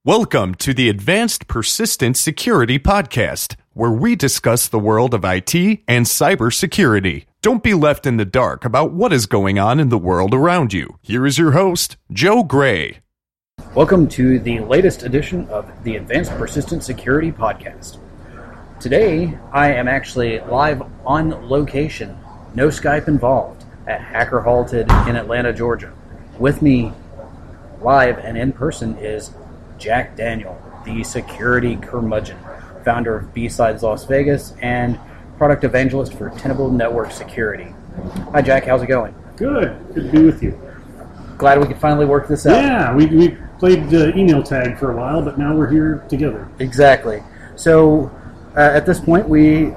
Welcome to the Advanced Persistent Security Podcast, where we discuss the world of IT and cybersecurity. Don't be left in the dark about what is going on in the world around you. Here is your host, Joe Gray. Welcome to the latest edition of the Advanced Persistent Security Podcast. Today, I am actually live on location, no Skype involved, at Hacker Halted in Atlanta, Georgia. With me, live and in person, is Jack Daniel, the security curmudgeon, founder of B-Sides Las Vegas and product evangelist for Tenable Network Security. Hi, Jack. How's it going? Good. Good to be with you. Glad we could finally work this out. Yeah, we played email tag for a while, but now we're here together. Exactly. So at this point, we're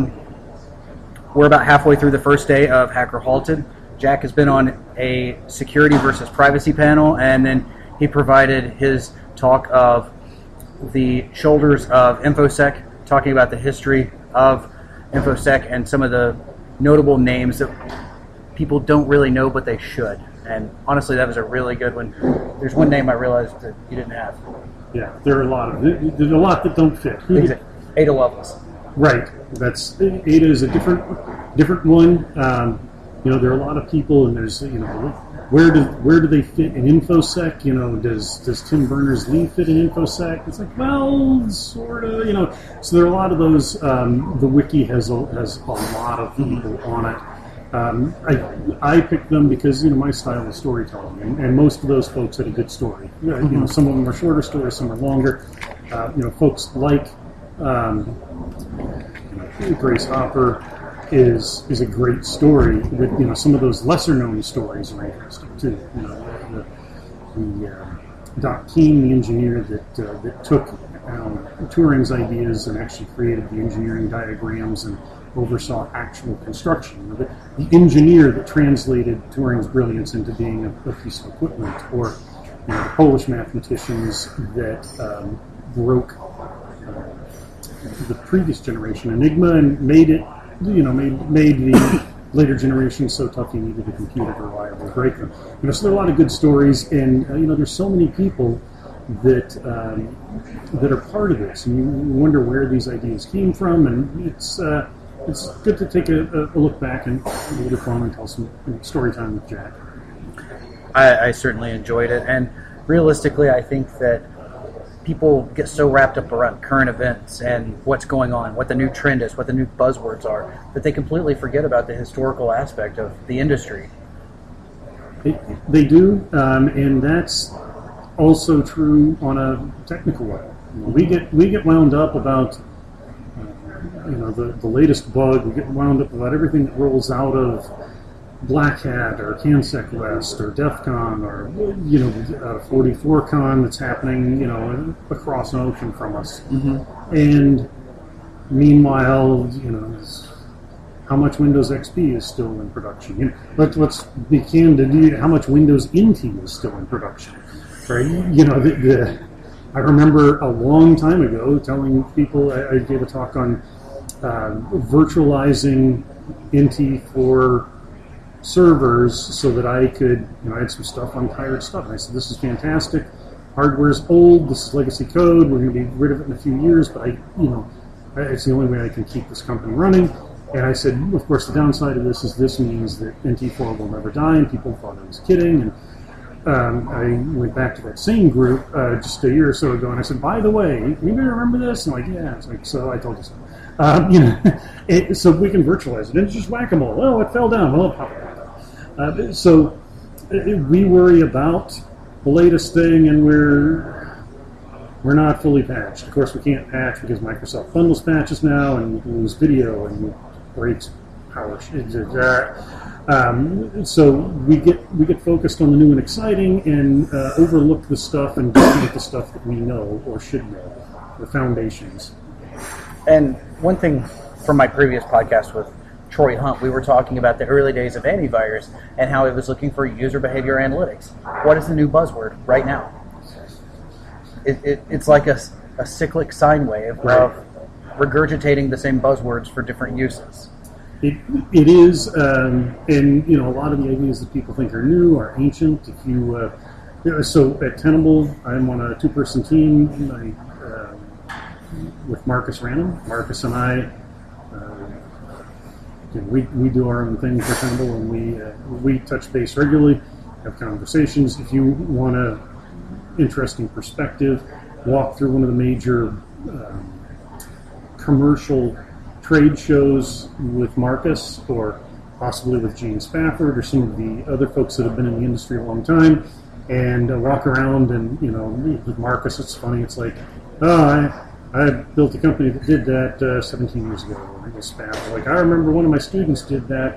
about halfway through the first day of Hacker Halted. Jack has been on a security versus privacy panel, and then he provided his talk of the shoulders of InfoSec, talking about the history of InfoSec and some of the notable names that people don't really know, but they should. And honestly, that was a really good one. There's one name I realized that you didn't have. Yeah, there's a lot that don't fit. Exactly. Ada Lovelace. Right. Ada is a different one. There are a lot of people, and there's where do they fit in InfoSec? Does Tim Berners-Lee fit in InfoSec? It's like, well, sort of. So there are a lot of those. The wiki has a lot of people on it. I picked them because my style is storytelling, and most of those folks had a good story. Some of them are shorter stories, some are longer. Folks like Grace Hopper is a great story. With some of those lesser known stories are interesting too. The Doc Keane, the engineer that took Turing's ideas and actually created the engineering diagrams and oversaw actual construction. The engineer that translated Turing's brilliance into being a piece of equipment, or the Polish mathematicians that broke the previous generation Enigma and made it. Made the later generation so tough you needed a computer to reliably break them. So there are a lot of good stories, and there's so many people that are part of this, and you wonder where these ideas came from, and it's good to take a look back and a little fun and tell some story time with Jack. I certainly enjoyed it, and realistically, I think that people get so wrapped up around current events and what's going on, what the new trend is, what the new buzzwords are, that they completely forget about the historical aspect of the industry. They do, and that's also true on a technical level. We get wound up about the latest bug. We get wound up about everything that rolls out of Black Hat or CanSec West or DEF CON or 44Con that's happening across an ocean from us. Mm-hmm. And meanwhile, how much Windows XP is still in production? Let's be candid. How much Windows NT is still in production? Right? I remember a long time ago telling people, I gave a talk on virtualizing NT for servers so that I could, I had some stuff on tired stuff. And I said, this is fantastic. Hardware's old. This is legacy code. We're going to be rid of it in a few years, but it's the only way I can keep this company running. And I said, of course, the downside of this is this means that NT4 will never die, and people thought I was kidding. And I went back to that same group just a year or so ago, and I said, by the way, anybody remember this? And yeah. It's like, so I told you so. So we can virtualize it. And it's just whack-a-mole. Oh, it fell down. Well, it popped back up. So we worry about the latest thing, and we're not fully patched. Of course, we can't patch because Microsoft bundles patches now, and we lose video and breaks power. So we get focused on the new and exciting, and overlook the stuff and get the stuff that we know or should know, the foundations. And one thing from my previous podcast with Troy Hunt, we were talking about the early days of antivirus and how it was looking for user behavior analytics. What is the new buzzword right now? It's like a cyclic sine wave of regurgitating the same buzzwords for different uses. It is, and a lot of the ideas that people think are new are ancient. If you Yeah, so at Tenable, I'm on a two-person team with Marcus Random. Marcus and I, we do our own thing for Tenable, and we touch base regularly, have conversations. If you want a interesting perspective, walk through one of the major commercial trade shows with Marcus, or possibly with Gene Spafford, or some of the other folks that have been in the industry a long time, and walk around. And with Marcus, it's funny. It's like, I built a company that did that 17 years ago. It was Spafford. Like, I remember one of my students did that.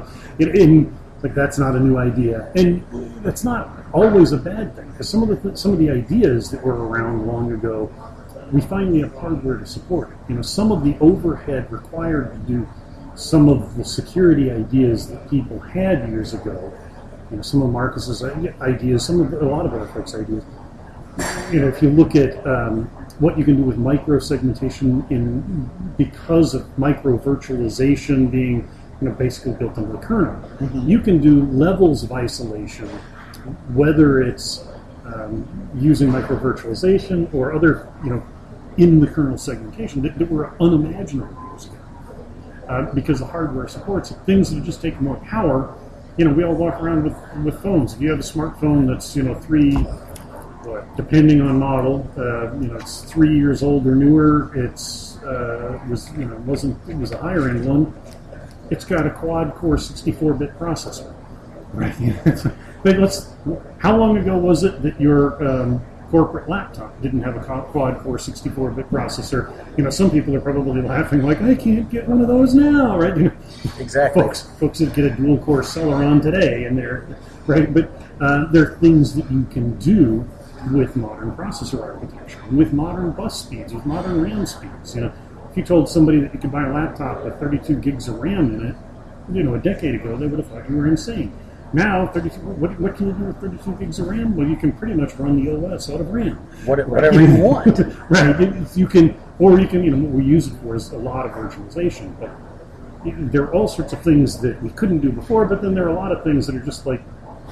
Like, that's not a new idea, and that's not always a bad thing, because some of the ideas that were around long ago, we finally have hardware to support it. Some of the overhead required to do some of the security ideas that people had years ago, some of Marcus's ideas, a lot of other folks' ideas. If you look at what you can do with micro segmentation because of micro virtualization being basically built into the kernel, you can do levels of isolation, whether it's using micro virtualization or other in the kernel segmentation that were unimaginable years ago, because the hardware supports it. Things that just take more power. We all walk around with phones. If you have a smartphone that's depending on model, it's 3 years old or newer, it was a higher end one. It's got a quad-core 64-bit processor. Right. But how long ago was it that your corporate laptop didn't have a quad-core 64-bit processor? Some people are probably laughing like, I can't get one of those now, right? Exactly. Folks that get a dual-core Celeron today, and they're right. But there are things that you can do with modern processor architecture, with modern bus speeds, with modern RAM speeds. If you told somebody that you could buy a laptop with 32 gigs of RAM in it, a decade ago, they would have thought you were insane. Now, what can you do with 32 gigs of RAM? Well, you can pretty much run the OS out of RAM. Whatever you want. Right. You can, what we use it for is a lot of virtualization. But there are all sorts of things that we couldn't do before, but then there are a lot of things that are just like,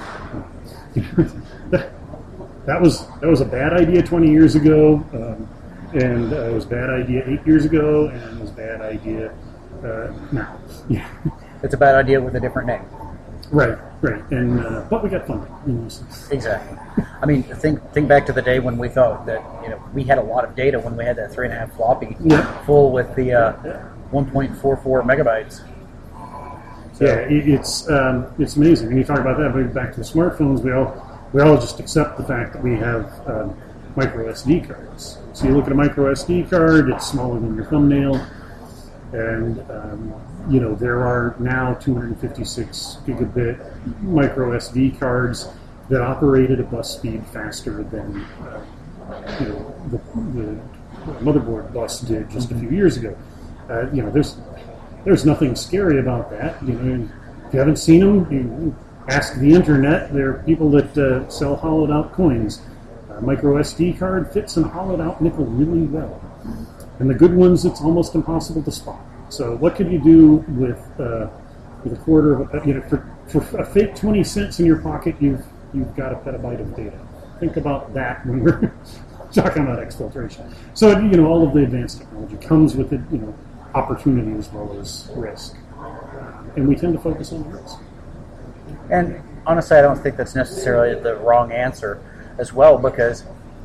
that was a bad idea 20 years ago, and it was a bad idea 8 years ago, and it was a bad idea now. Yeah. It's a bad idea with a different name. Right, and but we got funding. Exactly. I mean, think back to the day when we thought that we had a lot of data when we had that 3.5 floppy full with the 1.44 megabytes. So. Yeah, it's amazing. When you talk about that, but back to the smartphones, we all just accept the fact that we have micro SD cards. So you look at a micro SD card; it's smaller than your thumbnail, and there are now 256 gigabit micro SD cards that operate at a bus speed faster than the motherboard bus did just a few years ago. There's nothing scary about that. If you haven't seen them, you ask the internet. There are people that sell hollowed out coins. Micro SD card fits in hollowed out nickel really well, and the good ones, it's almost impossible to spot. So what could you do with a quarter of for a fake 20 cents in your pocket? You've got a petabyte of data. Think about that when we're talking about exfiltration. So all of the advanced technology comes with it, opportunity as well as risk, and we tend to focus on risk. And honestly, I don't think that's necessarily the wrong answer as well, because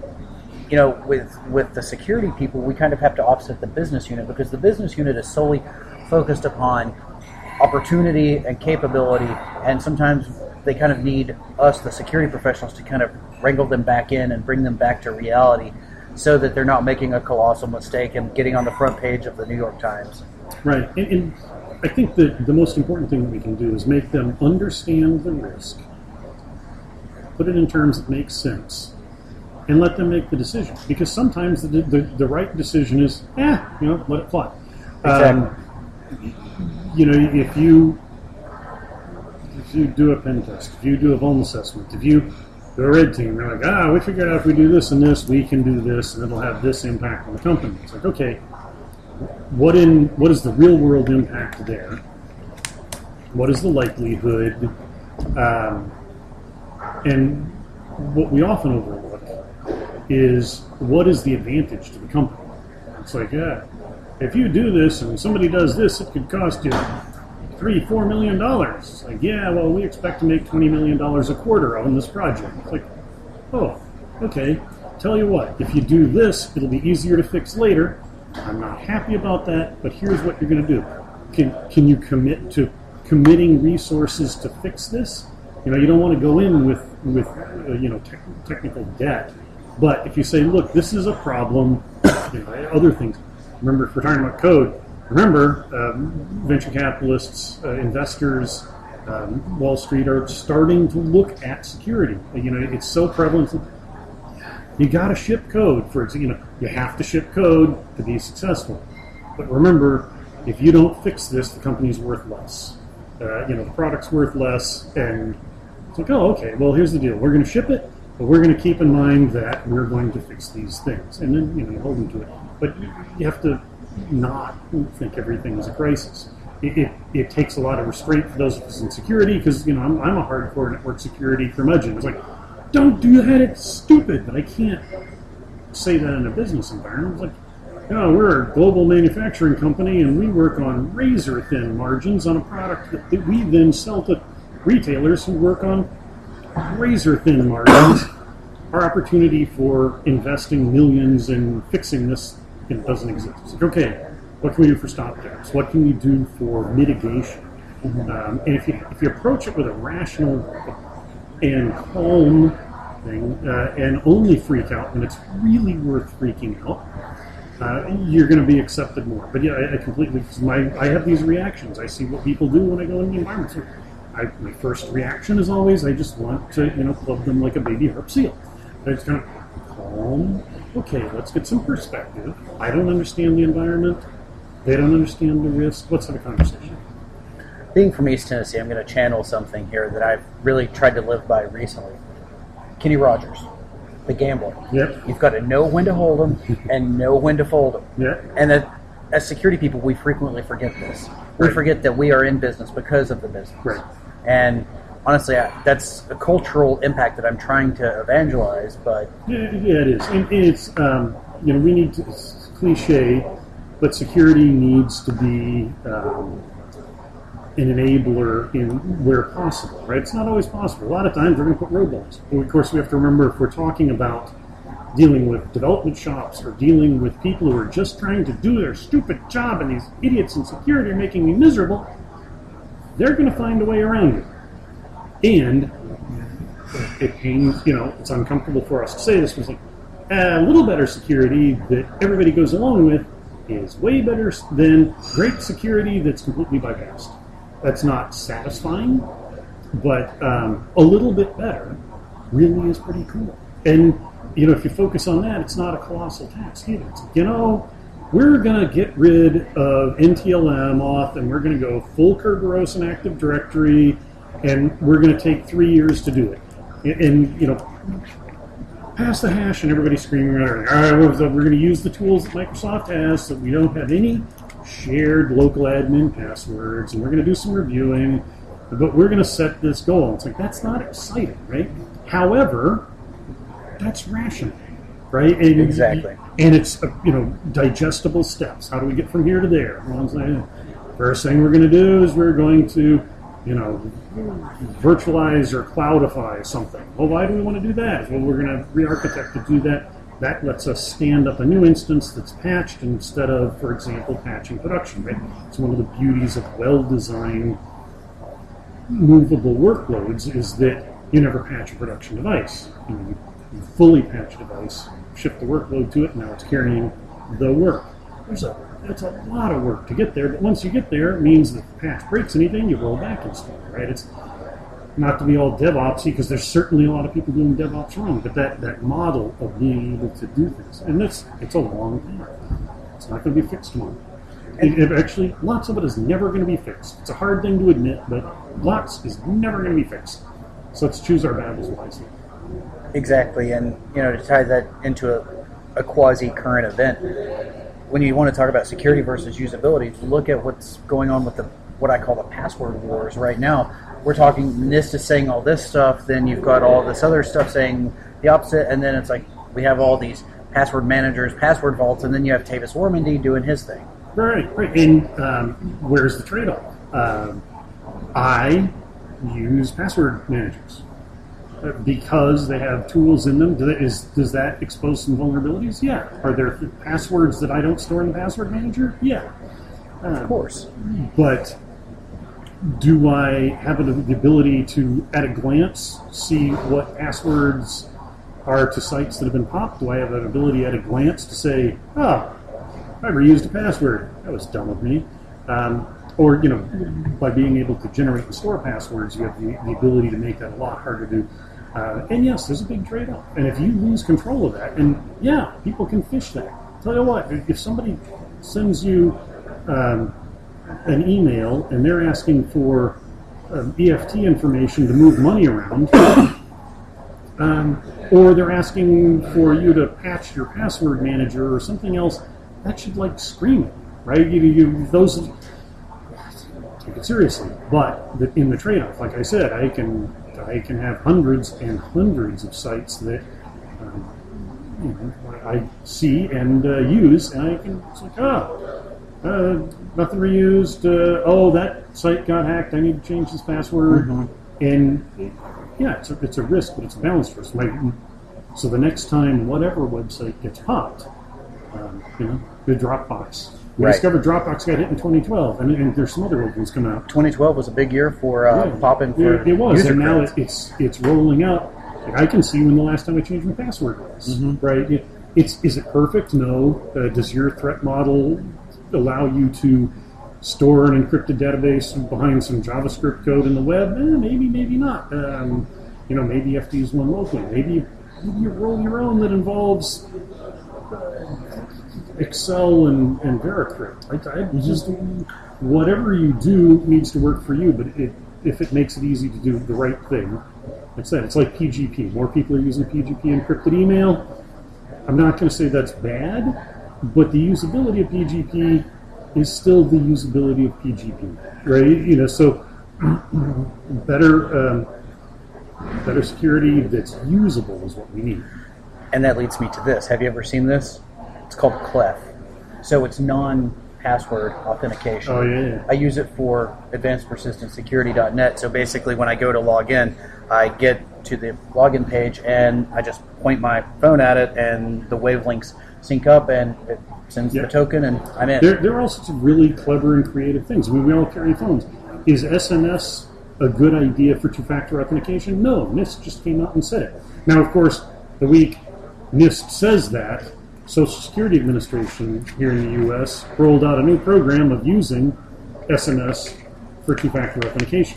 with the security people, we kind of have to offset the business unit, because the business unit is solely focused upon opportunity and capability, and sometimes they kind of need us, the security professionals, to kind of wrangle them back in and bring them back to reality so that they're not making a colossal mistake and getting on the front page of the New York Times. Right. And I think that the most important thing that we can do is make them understand the risk, put it in terms that make sense, and let them make the decision. Because sometimes the right decision is, let it fly. Exactly. If you do a pen test, if you do a vuln assessment, if you do a red team, they're like, we figured out if we do this and this, we can do this, and it'll have this impact on the company. It's like, okay, what is the real world impact there? What is the likelihood? And what we often overlook is what is the advantage to the company. It's like, yeah, if you do this and somebody does this, it could cost you $3-4 million. It's like, yeah, well, we expect to make $20 million a quarter on this project. It's like, oh, okay. Tell you what, if you do this, it'll be easier to fix later. I'm not happy about that, but here's what you're going to do. Can you commit to committing resources to fix this? You don't want to go in with technical debt. But if you say, look, this is a problem, other things. Remember, if we're talking about code, venture capitalists, investors, Wall Street are starting to look at security. It's so prevalent. You got to ship code for you have to ship code to be successful. But remember, if you don't fix this, the company's worth less. The product's worth less, and it's like, oh, okay. Well, here's the deal: we're going to ship it, but we're going to keep in mind that we're going to fix these things, and then you hold them to it. But you have to not think everything is a crisis. It takes a lot of restraint for those of us in security, because I'm a hardcore network security curmudgeon. It's like, don't do that, it's stupid. But I can't say that in a business environment. It's like, we're a global manufacturing company and we work on razor thin margins on a product that we then sell to retailers who work on razor thin margins. Our opportunity for investing millions in fixing this doesn't exist. It's like, okay, what can we do for stopgaps? What can we do for mitigation? And if you approach it with a rational and calm thing, and only freak out when it's really worth freaking out, you're going to be accepted more. But yeah, I completely. I have these reactions. I see what people do when I go in the environment. So my first reaction is always, I just want to club them like a baby harp seal. It's kind of calm. Okay, let's get some perspective. I don't understand the environment. They don't understand the risk. Let's have a conversation. Being from East Tennessee, I'm going to channel something here that I've really tried to live by recently. Kenny Rogers, the gambler. Yep. You've got to know when to hold them and know when to fold them. Yep. And that, as security people, we frequently forget this. We forget that we are in business because of the business. Right. And honestly, that's a cultural impact that I'm trying to evangelize. But yeah, it is. And it's we need to. It's cliche, but security needs to be an enabler in where possible, right? It's not always possible. A lot of times we're going to put roadblocks. But of course, we have to remember, if we're talking about dealing with development shops or dealing with people who are just trying to do their stupid job, and these idiots in security are making me miserable, they're going to find a way around it. And it pains, it's uncomfortable for us to say this, but a little better security that everybody goes along with is way better than great security that's completely bypassed. That's not satisfying, but a little bit better really is pretty cool. And, if you focus on that, it's not a colossal task either. It's we're going to get rid of NTLM off, and we're going to go full Kerberos and Active Directory, and we're going to take 3 years to do it. And, pass the hash, and everybody's screaming around. All right, we're going to use the tools that Microsoft has so we don't have any shared local admin passwords, and we're going to do some reviewing, but we're going to set this goal. It's like, that's not exciting, right? However, that's rational, right? And, exactly. And it's, digestible steps. How do we get from here to there? First thing we're going to do is we're going to virtualize or cloudify something. Well, why do we want to do that? Well, we're going to re-architect to do that. That lets us stand up a new instance that's patched instead of, for example, patching production. Right? It's one of the beauties of well-designed movable workloads is that you never patch a production device. You fully patch a device, shift the workload to it, now it's carrying the work. It's a lot of work to get there, but once you get there, it means that if the patch breaks anything, you roll back install, right? It's not to be all DevOpsy, because there's certainly a lot of people doing DevOps wrong, but that model of being able to do things, and it's a long path. It's not going to be fixed tomorrow. Actually, lots of it is never going to be fixed. It's a hard thing to admit, but lots is never going to be fixed. So let's choose our battles wisely. Exactly, and to tie that into a quasi-current event, when you want to talk about security versus usability, look at what's going on with what I call the password wars right now. we're talking NIST is saying all this stuff, then you've got all this other stuff saying the opposite, and then it's like we have all these password managers, password vaults, and then you have Tavis Warmandy doing his thing. Right. And where's the trade-off? I use password managers because they have tools in them. Does that expose some vulnerabilities? Yeah. Are there passwords that I don't store in the password manager? Yeah. Of course. But do I have the ability to, at a glance, see what passwords are to sites that have been popped? Do I have an ability at a glance to say, I reused a password. That was dumb of me. Or, by being able to generate and store passwords, you have the ability to make that a lot harder to do. And yes, there's a big trade-off. And if you lose control of that, and yeah, people can phish that. Tell you what, if somebody sends you an email and they're asking for EFT information to move money around, or they're asking for you to patch your password manager or something else, that should scream it, right? Those take it seriously. But in the trade-off, like I said, I can have hundreds and hundreds of sites that I see and use, and I can nothing reused. That site got hacked. I need to change this password. Mm-hmm. And yeah, it's a risk, but it's a balanced risk. So the next time whatever website gets popped, the Dropbox. We discovered Dropbox got hit in 2012, and there's some other ones coming out. 2012 was a big year for popping for it was, user and now credits. it's rolling out. I can see when the last time I changed my password was. Mm-hmm. Right? Is it perfect? No. Does your threat model allow you to store an encrypted database behind some JavaScript code in the web? Maybe, maybe not. Maybe you have to use one locally. Maybe you roll your own that involves Excel and VeraCrypt. I just whatever you do needs to work for you, but if it makes it easy to do the right thing, it's that. It's like PGP. More people are using PGP encrypted email. I'm not going to say that's bad, but the usability of PGP is still the usability of PGP, right? So better security that's usable is what we need. And that leads me to this. Have you ever seen this? It's called Clef. So it's non-password authentication. Oh, yeah. I use it for advancedpersistentsecurity.net. So basically when I go to log in, I get to the login page and I just point my phone at it and the wavelengths sync up and it sends the token and I'm in. There are all sorts of really clever and creative things. We all carry phones. Is SMS a good idea for two-factor authentication? No. NIST just came out and said it. Now, of course, the week NIST says that, Social Security Administration here in the U.S. rolled out a new program of using SMS for two-factor authentication.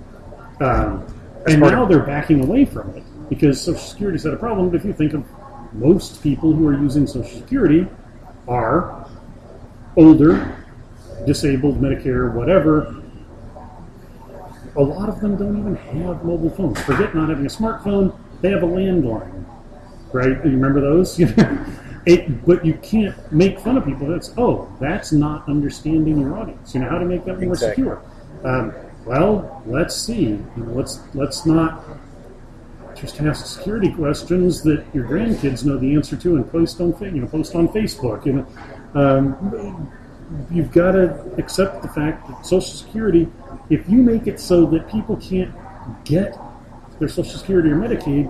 And now they're backing away from it because Social Security's had a problem. But if you think of most people who are using Social Security are older, disabled, Medicare, whatever. A lot of them don't even have mobile phones. Forget not having a smartphone, they have a landline. Right? You remember those? But you can't make fun of people. That's not understanding your audience. How to make that more secure. Well, let's see. Let's not just ask security questions that your grandkids know the answer to and post on Facebook. You've got to accept the fact that Social Security, if you make it so that people can't get their Social Security or Medicaid,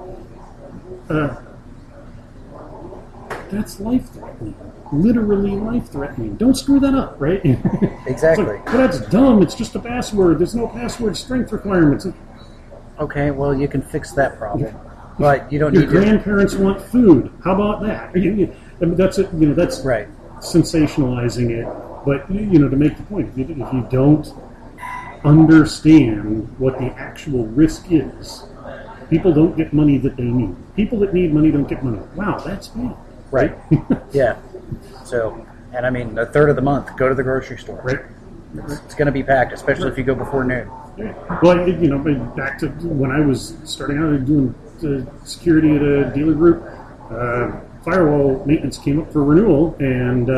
that's life-threatening. Literally life-threatening. Don't screw that up, right? Exactly. But that's dumb. It's just a password. There's no password strength requirements. Okay, well, you can fix that problem. But you don't Your need grandparents want food. How about that? That's it. That's right. Sensationalizing it. But to make the point, if you don't understand what the actual risk is, people don't get money that they need. People that need money don't get money. Wow, that's bad. Right. Yeah. So, and I mean, a third of the month, go to the grocery store. Right. It's going to be packed, especially if you go before noon. Yeah. Well, back to when I was starting out doing security at a dealer group, firewall maintenance came up for renewal, and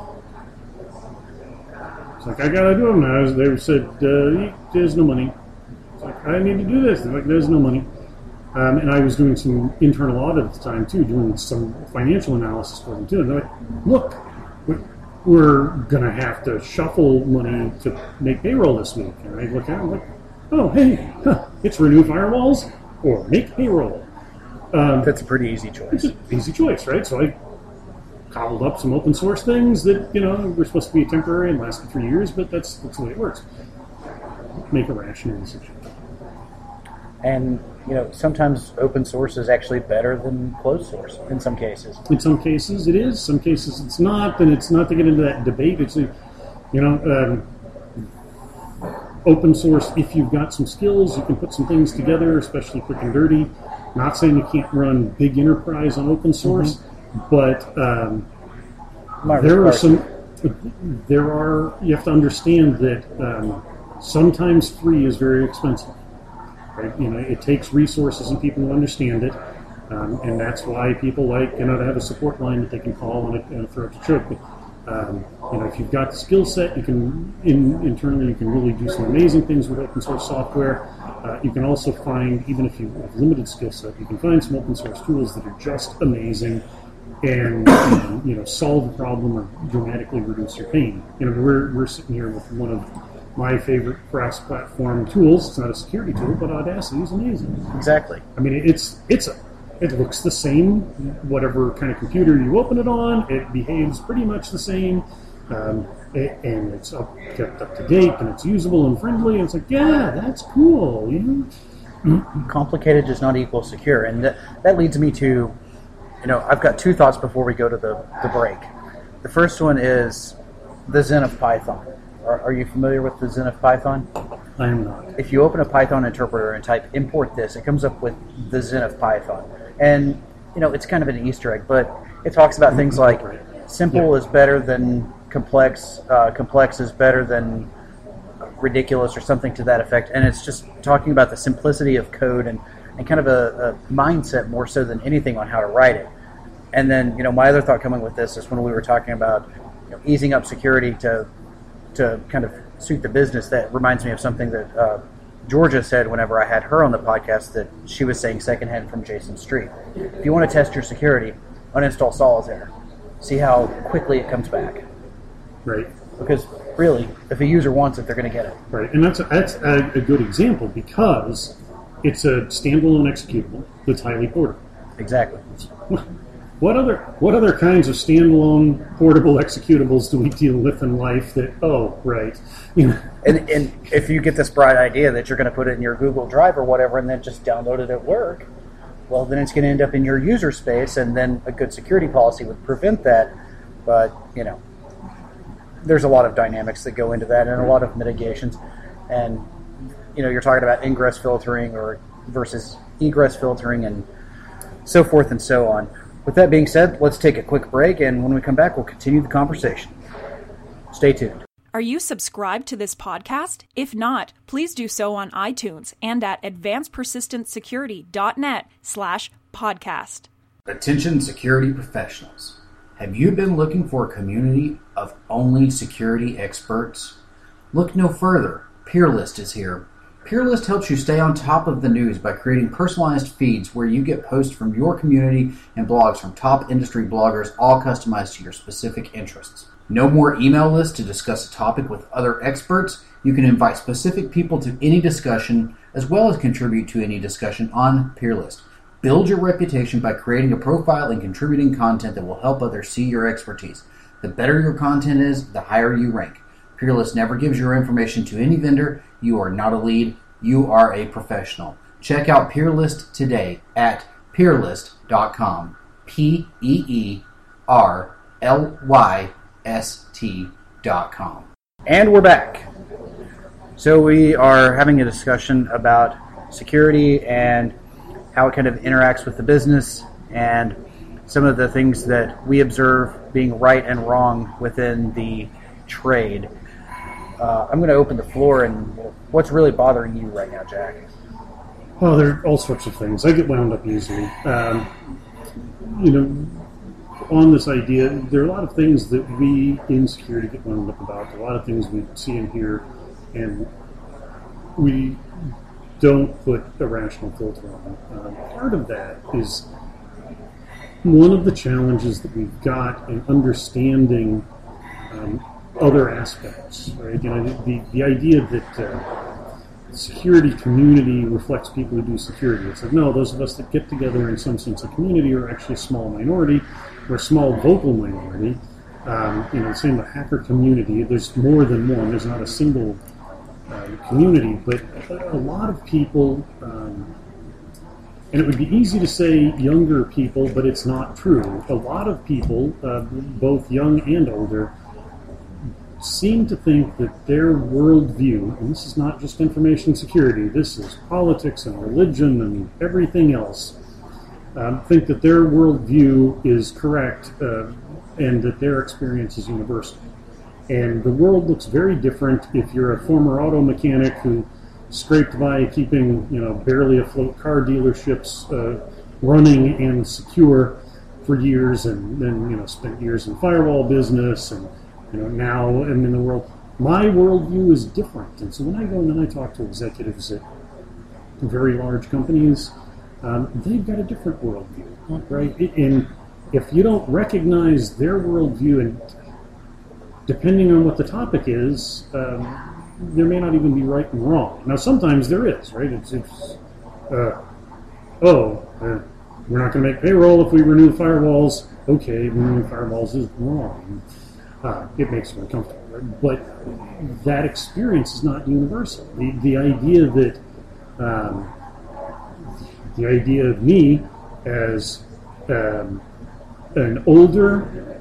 it's like, I got to do them now. They said, there's no money. I need to do this. They're like, there's no money. And I was doing some internal audit at the time, too, doing some financial analysis for them, too. And they're like, look, we're going to have to shuffle money to make payroll this week. And I look at it, I'm like, oh, hey, it's renew firewalls or make payroll. That's a pretty easy choice. It's an easy choice, right? So I cobbled up some open source things that, were supposed to be temporary and lasted for years, but that's the way it works. Make a rational decision. And, sometimes open source is actually better than closed source in some cases. In some cases it is, some cases it's not, and it's not to get into that debate. It's, open source, if you've got some skills, you can put some things together, especially quick and dirty. Not saying you can't run big enterprise on open source, but you have to understand that sometimes free is very expensive. Right? It takes resources and people who understand it, and that's why people like to have a support line that they can call and throw it to choke. But, if you've got the skill set, you can internally you can really do some amazing things with open source software. You can also find, even if you have limited skill set, you can find some open source tools that are just amazing and solve a problem or dramatically reduce your pain. We're sitting here with one of my favorite cross-platform tools. It's not a security tool, but Audacity is amazing. Exactly. I mean, it looks the same, whatever kind of computer you open it on. It behaves pretty much the same, and it's kept up to date, and it's usable and friendly. And it's like, yeah, that's cool. Complicated does not equal secure, and that leads me to, I've got two thoughts before we go to the break. The first one is the Zen of Python. Are you familiar with the Zen of Python? I am not. If you open a Python interpreter and type import this, it comes up with the Zen of Python. And, it's kind of an Easter egg, but it talks about things like simple is better than complex, complex is better than ridiculous, or something to that effect. And it's just talking about the simplicity of code and kind of a mindset more so than anything on how to write it. And then, my other thought coming with this is when we were talking about easing up security to kind of suit the business, that reminds me of something that Georgia said whenever I had her on the podcast, that she was saying secondhand from Jason Street. If you want to test your security, uninstall Solitaire. See how quickly it comes back. Right. Because really, if a user wants it, they're going to get it. Right, and that's a good example because it's a standalone executable that's highly portable. Exactly. What other kinds of standalone portable executables do we deal with in life that, And if you get this bright idea that you're going to put it in your Google Drive or whatever and then just download it at work, well, then it's going to end up in your user space, and then a good security policy would prevent that. But, there's a lot of dynamics that go into that and a lot of mitigations. And, you're talking about ingress filtering versus egress filtering and so forth and so on. With that being said, let's take a quick break, and when we come back, we'll continue the conversation. Stay tuned. Are you subscribed to this podcast? If not, please do so on iTunes and at advancedpersistentsecurity.net/podcast. Attention security professionals. Have you been looking for a community of only security experts? Look no further. PeerList is here. PeerList helps you stay on top of the news by creating personalized feeds where you get posts from your community and blogs from top industry bloggers, all customized to your specific interests. No more email lists to discuss a topic with other experts. You can invite specific people to any discussion, as well as contribute to any discussion on PeerList. Build your reputation by creating a profile and contributing content that will help others see your expertise. The better your content is, the higher you rank. PeerList never gives your information to any vendor. You are not a lead. You are a professional. Check out PeerList today at peerlyst.com. PeerLyst.com. And we're back. So we are having a discussion about security and how it kind of interacts with the business and some of the things that we observe being right and wrong within the trade. I'm going to open the floor, and what's really bothering you right now, Jack? Well, there are all sorts of things. I get wound up easily. On this idea, there are a lot of things that we in security get wound up about, a lot of things we see and hear, and we don't put a rational filter on. Part of that is one of the challenges that we've got in understanding other aspects, right? You know, the idea that security community reflects people who do security. It's like, no, those of us that get together in some sense of community are actually a small minority, or a small vocal minority. You know, same with hacker community. There's more than one. There's not a single community, but a lot of people, and it would be easy to say younger people, but it's not true. A lot of people, both young and older, seem to think that their worldview, and this is not just information security, this is politics and religion and everything else, think that their worldview is correct and that their experience is universal. And the world looks very different if you're a former auto mechanic who scraped by keeping, you know, barely afloat car dealerships running and secure for years, and then, you know, spent years in firewall business, and, you know, now I'm in the world. My worldview is different. And so when I go in and I talk to executives at very large companies, they've got a different worldview, right? And if you don't recognize their worldview, and depending on what the topic is, there may not even be right and wrong. Now, sometimes there is, right? We're not going to make payroll if we renew firewalls. Okay, renewing firewalls is wrong. It makes me uncomfortable, right? But that experience is not universal. The idea that the idea of me as an older,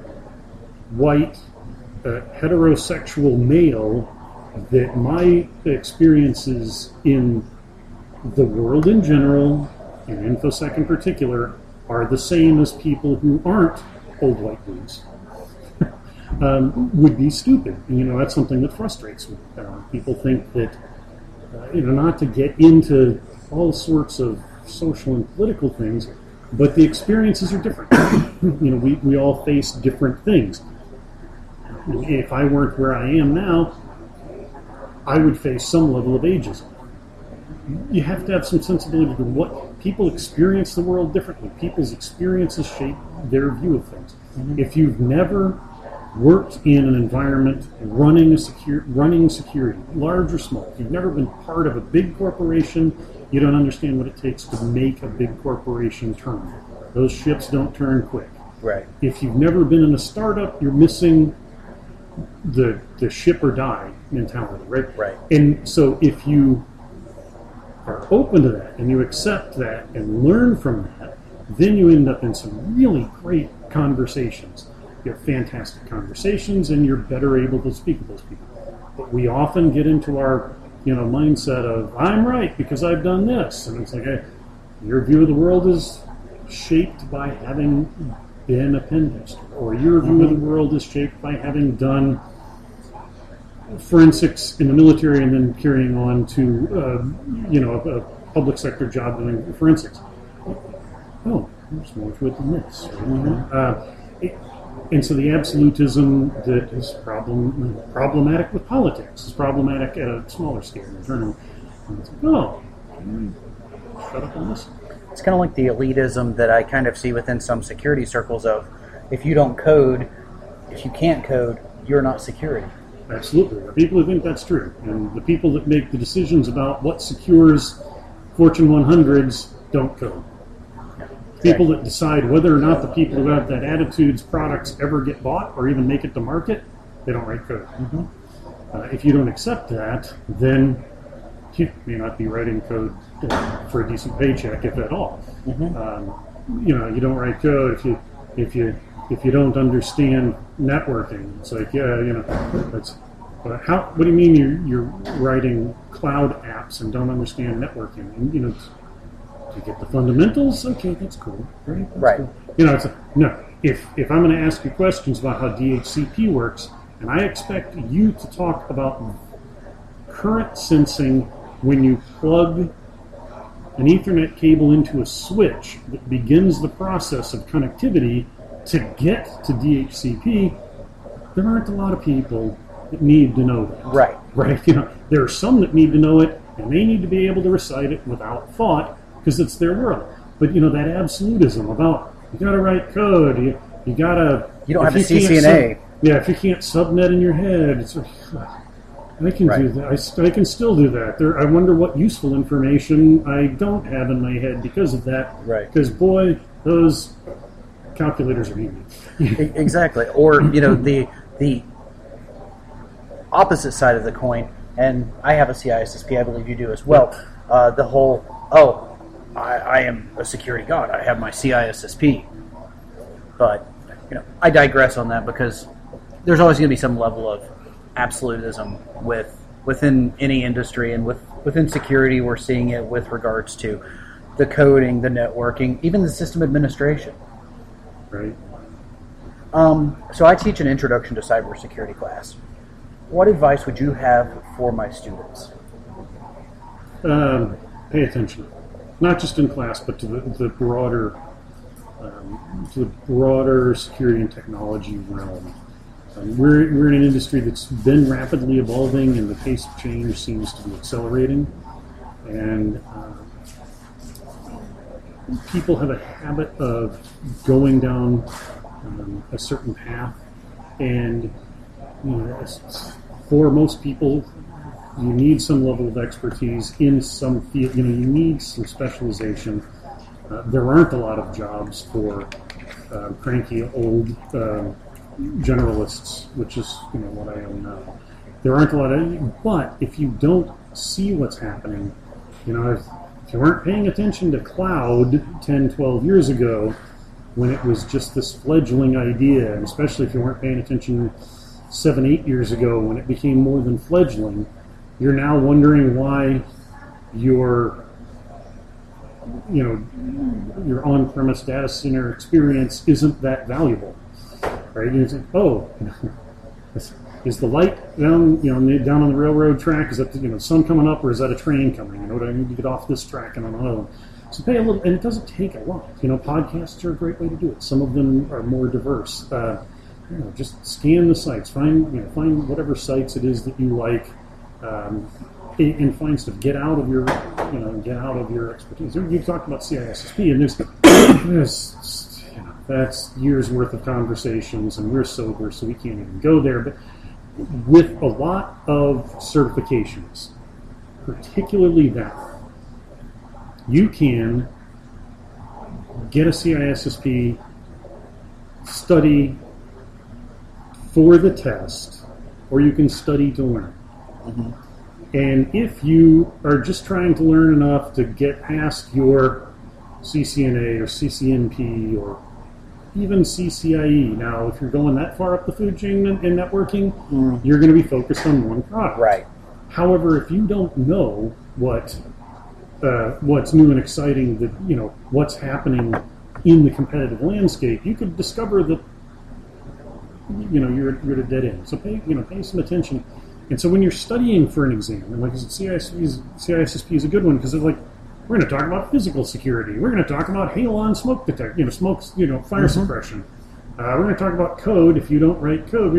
white, heterosexual male, that my experiences in the world in general, and InfoSec in particular, are the same as people who aren't old white dudes, would be stupid. You know, that's something that frustrates me. People think that, not to get into all sorts of social and political things, but the experiences are different. We all face different things. If I weren't where I am now, I would face some level of ageism. You have to have some sensibility to what people experience the world differently. People's experiences shape their view of things. Mm-hmm. If you've never worked in an environment running security, large or small, if you've never been part of a big corporation, you don't understand what it takes to make a big corporation turn. Those ships don't turn quick. Right. If you've never been in a startup, you're missing the ship or die mentality, right? Right. And so if you are open to that and you accept that and learn from that, then you end up in some really great conversations. You have fantastic conversations and you're better able to speak to those people. But we often get into our mindset of, I'm right because I've done this. And it's like, hey, your view of the world is shaped by having been a pen tester, or your view of the world is shaped by having done forensics in the military and then carrying on to a public sector job doing forensics. Oh, there's more to it than this. Right? And so the absolutism that is problematic with politics is problematic at a smaller scale. It's like, shut up and listen. It's kind of like the elitism that I kind of see within some security circles of, if you don't code, if you can't code, you're not security. Absolutely. There are people who think that's true. And the people that make the decisions about what secures Fortune 100s don't code. People that decide whether or not the people who have that attitude's products ever get bought or even make it to market, they don't write code. Mm-hmm. If you don't accept that, then you may not be writing code for a decent paycheck, if at all. Mm-hmm. You don't write code if you don't understand networking. It's like, that's. What do you mean you're writing cloud apps and don't understand networking? And do you get the fundamentals? Okay, that's cool, right? That's right. Cool. No. If I'm going to ask you questions about how DHCP works, and I expect you to talk about current sensing when you plug an Ethernet cable into a switch that begins the process of connectivity to get to DHCP, there aren't a lot of people that need to know that. Right. Right. There are some that need to know it and they need to be able to recite it without thought because it's their world. But that absolutism about you got to write code, you got to. You don't have a CCNA. If you can't subnet in your head, I can do that. I can still do that. I wonder what useful information I don't have in my head because of that. Right. Because boy, those calculators are easy. Exactly. Or the opposite side of the coin, and I have a CISSP, I believe you do as well. The whole I am a security god. I have my CISSP. But I digress on that because there's always going to be some level of absolutism within any industry, and within security we're seeing it with regards to the coding, the networking, even the system administration. Right. So I teach an introduction to cybersecurity class. What advice would you have for my students? Pay attention, not just in class, but to the broader security and technology realm. We're in an industry that's been rapidly evolving, and the pace of change seems to be accelerating. And people have a habit of going down a certain path, and for most people, you need some level of expertise in some field. You need some specialization. There aren't a lot of jobs for cranky old generalists, which is what I am now. There aren't a lot of, but if you don't see what's happening, if you weren't paying attention to cloud 10, 12 years ago, when it was just this fledgling idea, and especially if you weren't paying attention 7, 8 years ago when it became more than fledgling, you're now wondering why your on-premise data center experience isn't that valuable, right? And it's like, is the light down on the railroad track? Is that the sun coming up, or is that a train coming? Do I need to get off this track and on another one? So pay a little, and it doesn't take a lot. Podcasts are a great way to do it. Some of them are more diverse. Just scan the sites, find whatever sites it is that you like, and find stuff. Get out of your expertise. You talked about CISSP, and there's that's years worth of conversations, and we're sober, so we can't even go there. But with a lot of certifications, particularly that, you can get a CISSP, study for the test, or you can study to learn. Mm-hmm. And if you are just trying to learn enough to get past your CCNA or CCNP or even CCIE, now if you're going that far up the food chain in networking, you're going to be focused on one product. Right. However, if you don't know what's new and exciting, what's happening in the competitive landscape, you could discover that you're at a dead end. So pay some attention. And so when you're studying for an exam, and like I said, CISSP is a good one because it's like, we're going to talk about physical security. We're going to talk about halon smoke detection, fire suppression. We're going to talk about code. If you don't write code,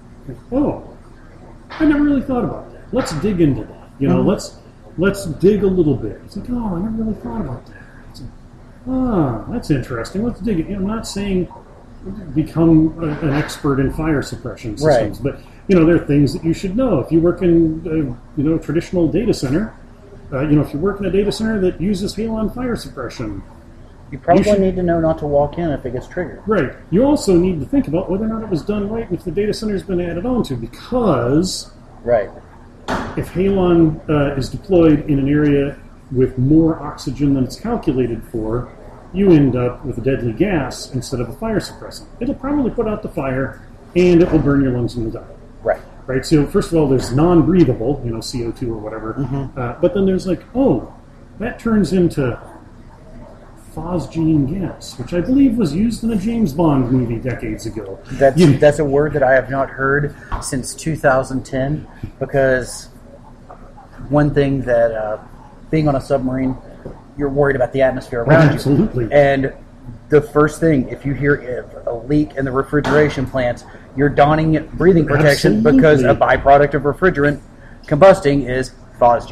I never really thought about that. Let's dig into that. Let's dig a little bit. It's like, I never really thought about that. It's like, that's interesting. Let's dig it. I'm not saying become an expert in fire suppression systems, right. But there are things that you should know. If you work in a traditional data center, if you work in a data center that uses halon fire suppression, you probably need to know not to walk in if it gets triggered. Right. You also need to think about whether or not it was done right and if the data center's been added onto, because right. If halon is deployed in an area with more oxygen than it's calculated for, you end up with a deadly gas instead of a fire suppressant. It'll probably put out the fire, and it will burn your lungs and you'll die. Right. Right. So first of all, there's non-breathable, CO2 or whatever. Mm-hmm. But then there's that turns into phosgene gas, which I believe was used in a James Bond movie decades ago. That's a word that I have not heard since 2010, because one thing that being on a submarine, you're worried about the atmosphere around you. Absolutely. And the first thing, if you hear a leak in the refrigeration plants, you're donning breathing protection. Absolutely. Because a byproduct of refrigerant combusting is phosgene.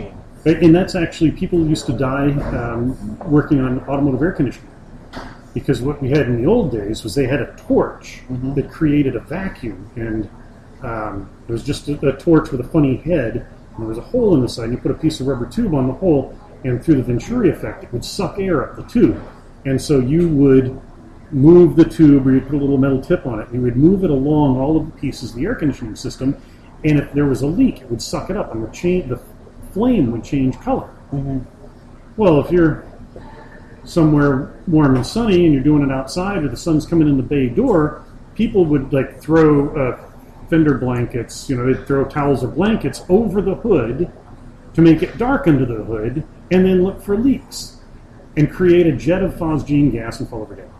And that's actually, people used to die working on automotive air conditioning. Because what we had in the old days was they had a torch that created a vacuum. And it was just a torch with a funny head. And there was a hole in the side. And you put a piece of rubber tube on the hole. And through the Venturi effect, it would suck air up the tube. And so you would move the tube, or you'd put a little metal tip on it. You would move it along all of the pieces of the air conditioning system. And if there was a leak, it would suck it up. And the flame would change color. Well, if you're somewhere warm and sunny and you're doing it outside, or the sun's coming in the bay door, people would like throw fender blankets, they'd throw towels or blankets over the hood to make it dark under the hood, and then look for leaks and create a jet of phosgene gas and fall over dead.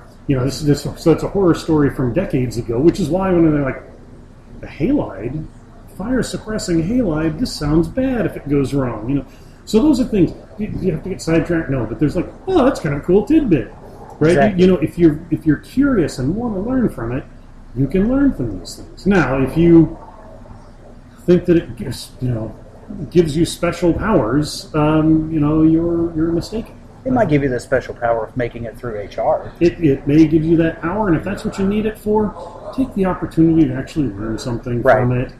So it's a horror story from decades ago, which is why when they're like, a halide, fire suppressing halide, this sounds bad if it goes wrong, So those are things. You have to get sidetracked? No, but there's like, oh, that's kind of a cool tidbit, right? Exactly. If you're curious and want to learn from it, you can learn from these things. Now, if you think that it gives you special powers, you're mistaken. It might give you the special power of making it through HR. It may give you that power, and if that's what you need it for, take the opportunity to actually learn something from it.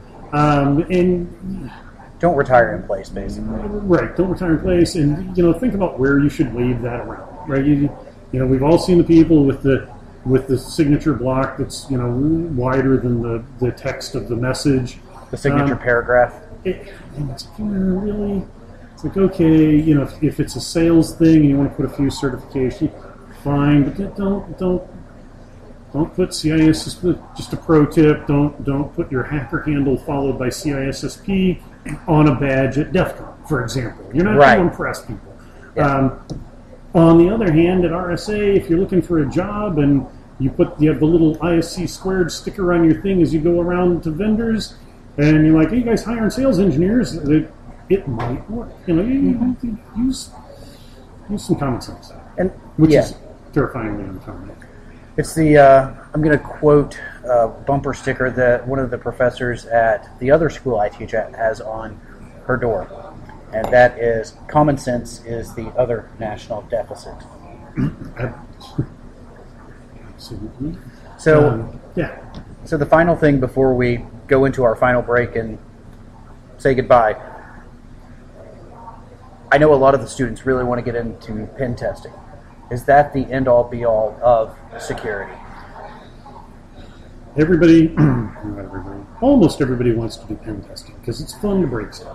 And don't retire in place, basically. Right, don't retire in place, and think about where you should wave that around. Right, we've all seen the people with the signature block that's wider than the text of the message. The signature paragraph. It's really. It's like, okay, if it's a sales thing and you want to put a few certifications, fine, but don't put CISSP. Just a pro tip: don't put your hacker handle followed by CISSP on a badge at DEF CON, for example. You're not going to impress people. Yeah. On the other hand, at RSA, if you're looking for a job and you have the little ISC squared sticker on your thing as you go around to vendors, and you're like, hey, you guys hiring sales engineers? It might work. You use some common sense, which is terrifyingly uncommon. It's the I'm going to quote a bumper sticker that one of the professors at the other school I teach at has on her door, and that is, common sense is the other national deficit. Absolutely. So So the final thing before we go into our final break and say goodbye, I know a lot of the students really want to get into pen testing. Is that the end-all, be-all of security? Almost everybody wants to do pen testing because it's fun to break stuff.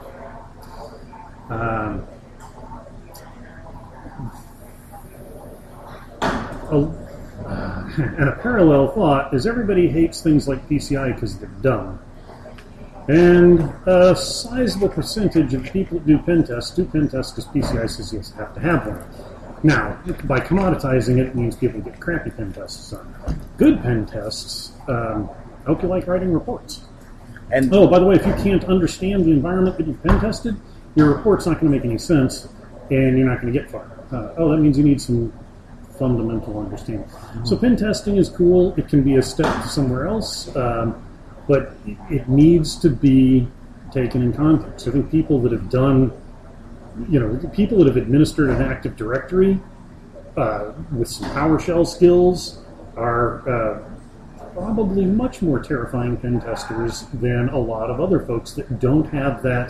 And a parallel thought is everybody hates things like PCI because they're dumb. And a sizable percentage of people that do pen tests because PCI says you have to have one. Now, by commoditizing it means people get crappy pen tests done. Good pen tests hope you like writing reports. And by the way, if you can't understand the environment that you've pen tested, your report's not going to make any sense, and you're not going to get far. That means you need some fundamental understanding. Mm-hmm. So pen testing is cool. It can be a step to somewhere else, but it needs to be taken in context. I think people that have done, people that have administered an Active Directory with some PowerShell skills are probably much more terrifying pen testers than a lot of other folks that don't have that.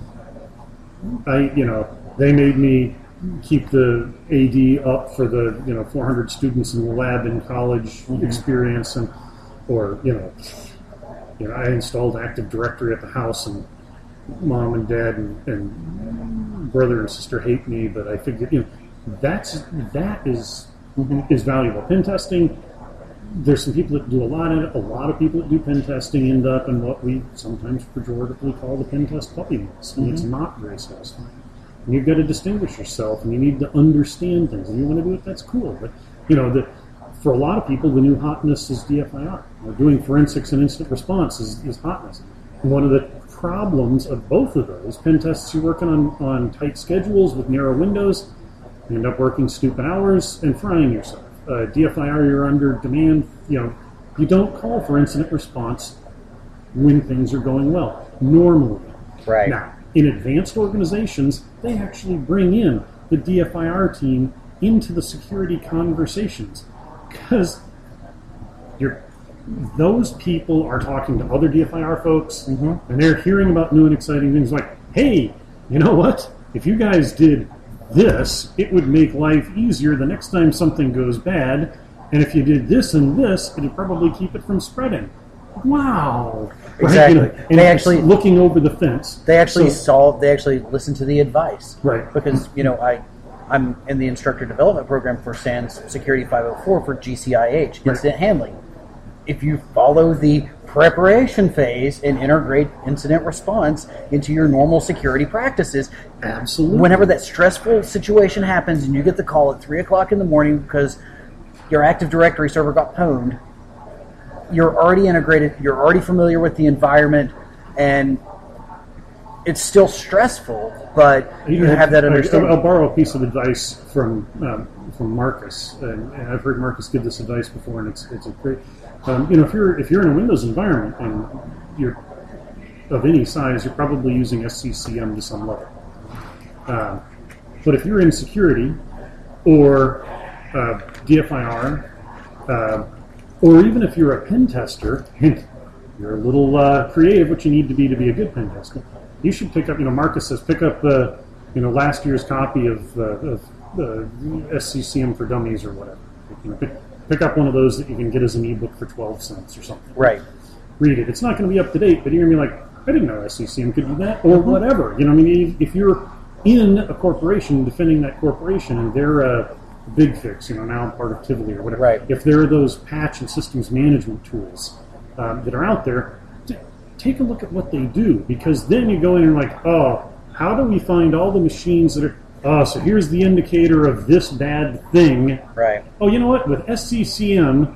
They made me keep the AD up for the 400 students in the lab in college experience, I installed Active Directory at the house, and mom and dad and brother and sister hate me, but I figured that is valuable. Pen testing, there's some people that do a lot of it. A lot of people that do pen testing end up in what we sometimes pejoratively call the pen test puppy mills, and it's not very satisfying. And you've got to distinguish yourself, and you need to understand things. And you want to do it, that's cool. But for a lot of people, the new hotness is DFIR. Doing forensics and incident response is hotness. And one of the problems of both of those, pen tests, you're working on tight schedules with narrow windows, you end up working stupid hours and frying yourself. DFIR, you're under demand. You don't call for incident response when things are going well, normally. Right. Now, in advanced organizations, they actually bring in the DFIR team into the security conversations because those people are talking to other DFIR folks, and they're hearing about new and exciting things like, hey, you know what? If you guys did this, it would make life easier the next time something goes bad, and if you did this and this, it would probably keep it from spreading. Wow. Exactly. Right? And they actually looking over the fence. They actually they actually listen to the advice. Right. Because, I'm in the instructor development program for SANS Security 504 for GCIH, incident handling. If you follow the preparation phase and integrate incident response into your normal security practices, absolutely. Whenever that stressful situation happens and you get the call at 3 o'clock in the morning because your Active Directory server got pwned, you're already integrated, you're already familiar with the environment, and it's still stressful, but you have that understanding. I'll borrow a piece of advice from Marcus, and I've heard Marcus give this advice before, and it's a great. If you're in a Windows environment and you're of any size, you're probably using SCCM to some level. But if you're in security or DFIR, or even if you're a pen tester, and you're a little creative, what you need to be a good pen tester, you should pick up. Marcus says pick up last year's copy of SCCM for Dummies or whatever. Pick up one of those that you can get as an ebook for 12 cents or something. Right. Read it. It's not going to be up to date, but you're going to be like, I didn't know SCCM could do that, or whatever. If you're in a corporation defending that corporation and they're a Big Fix, now I'm part of Tivoli or whatever. Right. If there are those patch and systems management tools that are out there, take a look at what they do, because then you go in and like, oh, how do we find all the machines that are, so here's the indicator of this bad thing. Right. Oh, you know what? With SCCM,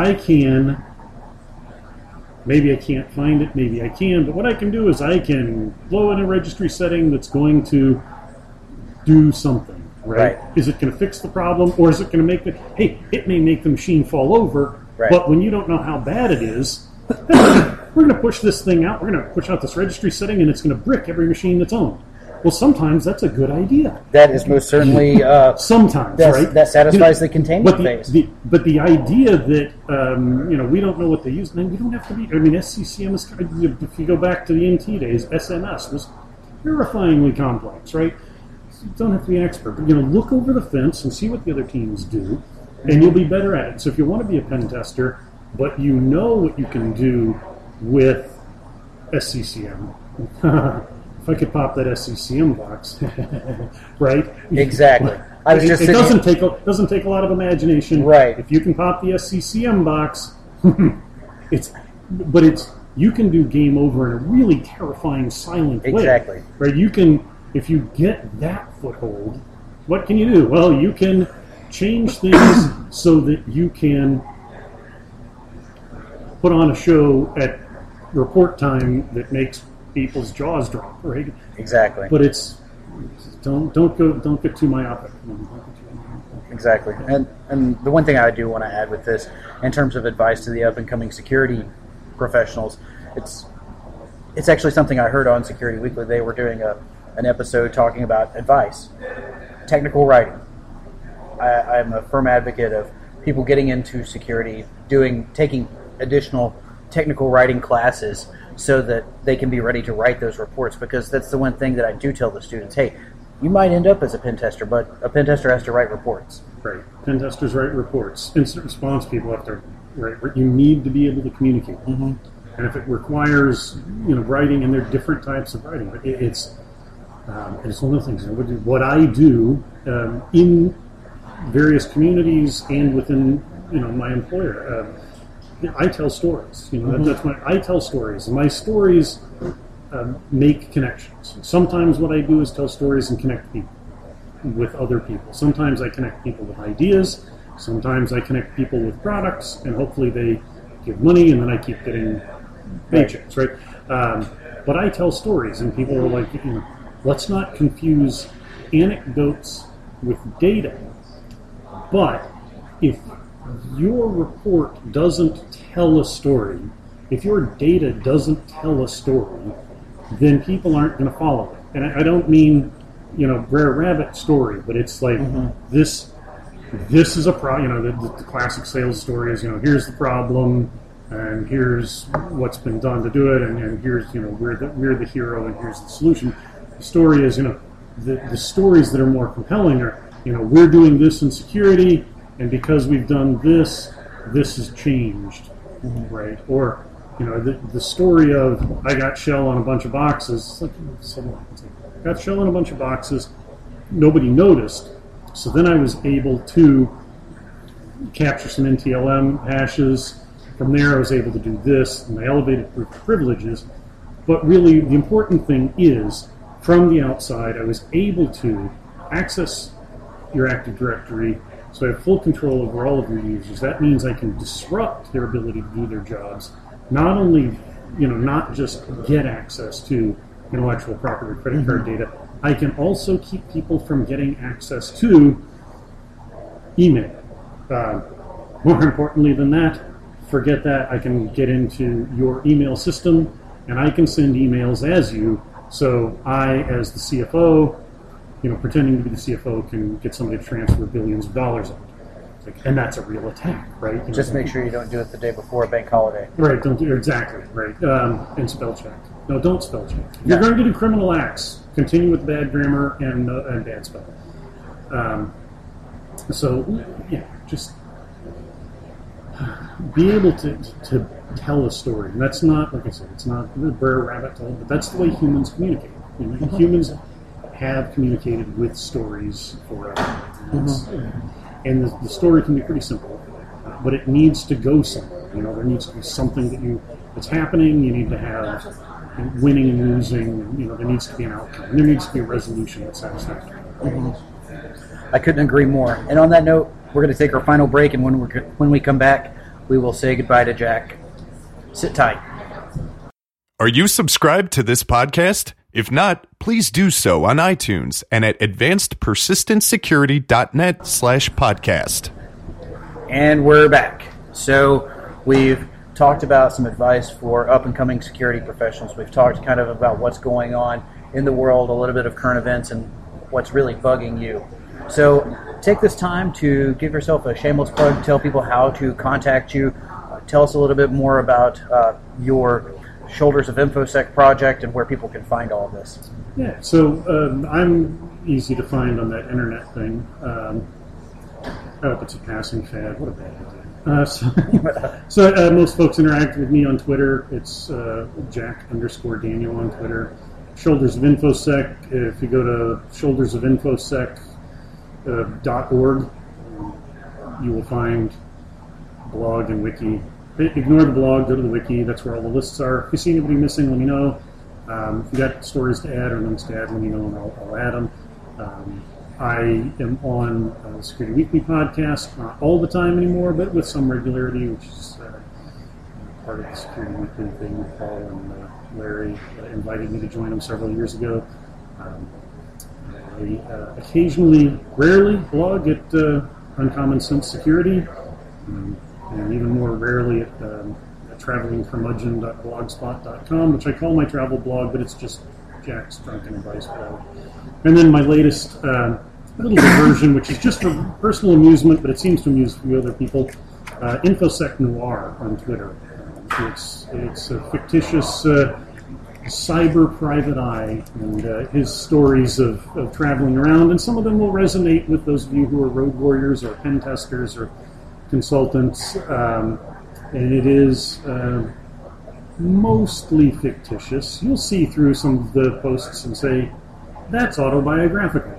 maybe I can't find it, maybe I can, but what I can do is I can blow in a registry setting that's going to do something, right? Is it going to fix the problem, or is it going to make it may make the machine fall over, but when you don't know how bad it is, we're going to push this thing out, we're going to push out this registry setting, and it's going to brick every machine that's owned. Well, sometimes that's a good idea. That is most certainly sometimes, right? That satisfies the containment phase. But the idea that we don't know what they use, man, we don't have to be. SCCM is, if you go back to the NT days, SMS was terrifyingly complex, right? You don't have to be an expert, but look over the fence and see what the other teams do, and you'll be better at it. So if you want to be a pen tester, but you know what you can do with SCCM. If I could pop that SCCM box, right? Exactly. It doesn't take a lot of imagination, right? If you can pop the SCCM box, you can do game over in a really terrifying silent way. Exactly. Right? You can, if you get that foothold, what can you do? Well, you can change things so that you can put on a show at report time that makes people's jaws drop, right? Exactly. But don't get too myopic. Exactly. And the one thing I do want to add with this, in terms of advice to the up and coming security professionals, it's actually something I heard on Security Weekly. They were doing an episode talking about advice, technical writing. I'm a firm advocate of people getting into security, taking additional technical writing classes, so that they can be ready to write those reports, because that's the one thing that I do tell the students, hey, you might end up as a pen tester, but a pen tester has to write reports. Right. Pen testers write reports. Incident response people have to write. You need to be able to communicate. Mm-hmm. And if it requires, writing, and there are different types of writing, but it's one of the things. What I do in various communities and within, my employer, I tell stories. That's I tell stories, and my stories make connections. Sometimes what I do is tell stories and connect people with other people. Sometimes I connect people with ideas. Sometimes I connect people with products, and hopefully they give money, and then I keep getting paychecks, right? But I tell stories, and people are like, let's not confuse anecdotes with data. But if your report doesn't tell a story, if your data doesn't tell a story, then people aren't going to follow it. and I don't mean, Brer Rabbit story, but it's like this is a problem. The classic sales story is, here's the problem, and here's what's been done to do it, and here's, we're the hero, and here's the solution. The story is, the stories that are more compelling are, we're doing this in security, and because we've done this has changed, right? Or, the story of I got shell on a bunch of boxes. Got shell on a bunch of boxes. Nobody noticed. So then I was able to capture some NTLM hashes. From there, I was able to do this, and I elevated privileges. But really, the important thing is, from the outside, I was able to access your Active Directory, so I have full control over all of your users. That means I can disrupt their ability to do their jobs. Not only, not just get access to intellectual property credit card data, I can also keep people from getting access to email. More importantly than that, forget that, I can get into your email system, and I can send emails as you, so I, as the CFO, pretending to be the CFO, can get somebody to transfer billions of dollars out. And that's a real attack, right? Just make sure you don't do it the day before a bank holiday. Right, don't do exactly, right. And spell check. No, don't spell check. If you're going to do criminal acts, continue with bad grammar and bad spelling. Just be able to tell a story. And that's not, like I said, it's not the Brer Rabbit told, but that's the way humans communicate. Humans have communicated with stories forever. And the story can be pretty simple, but it needs to go somewhere. There needs to be something that's happening. You need to have winning and losing. There needs to be an outcome. And there needs to be a resolution that's satisfactory. I couldn't agree more. And on that note, we're going to take our final break, and when we come back, we will say goodbye to Jack. Sit tight. Are you subscribed to this podcast? If not, please do so on iTunes and at advancedpersistentsecurity.net/podcast. And we're back. So we've talked about some advice for up-and-coming security professionals. We've talked kind of about what's going on in the world, a little bit of current events, and what's really bugging you. So take this time to give yourself a shameless plug, tell people how to contact you. Tell us a little bit more about your Shoulders of InfoSec project and where people can find all of this. Yeah, so I'm easy to find on that internet thing. I hope it's a passing fad. What a bad idea. So most folks interact with me on Twitter. It's Jack_Daniel on Twitter. Shoulders of InfoSec. If you go to shouldersofinfosec.org, you will find blog and wiki. Ignore the blog, go to the wiki. That's where all the lists are. If you see anybody missing, let me know. If you got stories to add or links to add, let me know, and I'll add them. I am on the Security Weekly podcast, not all the time anymore, but with some regularity, which is part of the Security Weekly thing. Paul and Larry invited me to join them several years ago. I occasionally, rarely, blog at Uncommon Sense Security. And even more rarely at travelingcurmudgeon.blogspot.com, which I call my travel blog, but it's just Jack's Drunken Advice blog. And then my latest little diversion, which is just for personal amusement, but it seems to amuse a few other people, InfoSec Noir on Twitter. It's a fictitious cyber private eye, and his stories of traveling around, and some of them will resonate with those of you who are road warriors or pen testers or consultants, and it is mostly fictitious. You'll see through some of the posts and say, that's autobiographical.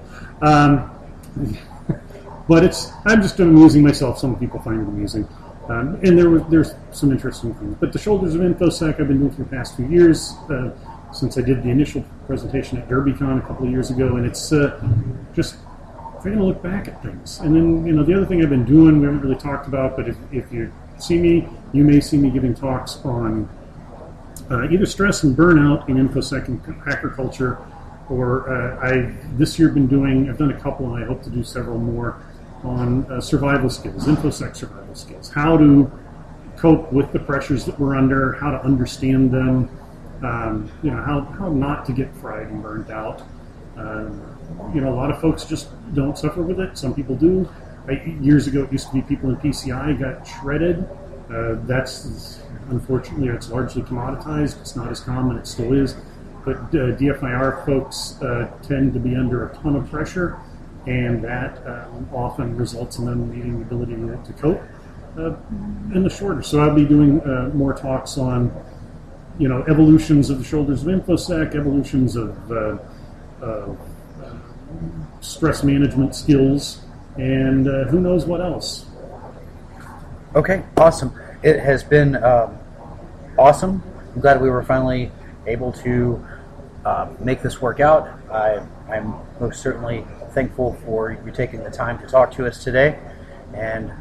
But I'm just amusing myself. Some people find it amusing. And there's some interesting things. But the Shoulders of InfoSec I've been doing for the past few years, since I did the initial presentation at DerbyCon a couple of years ago, and it's just trying to look back at things. And then, the other thing I've been doing, we haven't really talked about, but if you see me, you may see me giving talks on either stress and burnout in InfoSec and hacker culture, or I've done a couple, and I hope to do several more on survival skills, InfoSec survival skills, how to cope with the pressures that we're under, how to understand them, How not to get fried and burnt out. A lot of folks just don't suffer with it. Some people do. Years ago, it used to be people in PCI got shredded. That's unfortunately, it's largely commoditized. It's not as common. It still is. But DFIR folks tend to be under a ton of pressure, and that often results in them needing the ability to cope in the shorter. So I'll be doing more talks on, evolutions of the shoulders of InfoSec, evolutions of stress management skills, and who knows what else. Okay, awesome. It has been awesome. I'm glad we were finally able to make this work out. I'm most certainly thankful for you taking the time to talk to us today, and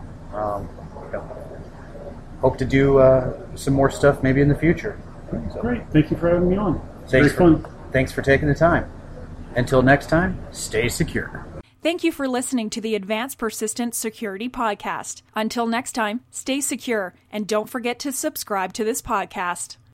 hope to do some more stuff maybe in the future. So, great. Thank you for having me on. It's very fun. Thanks for taking the time. Until next time, stay secure. Thank you for listening to the Advanced Persistent Security Podcast. Until next time, stay secure, and don't forget to subscribe to this podcast.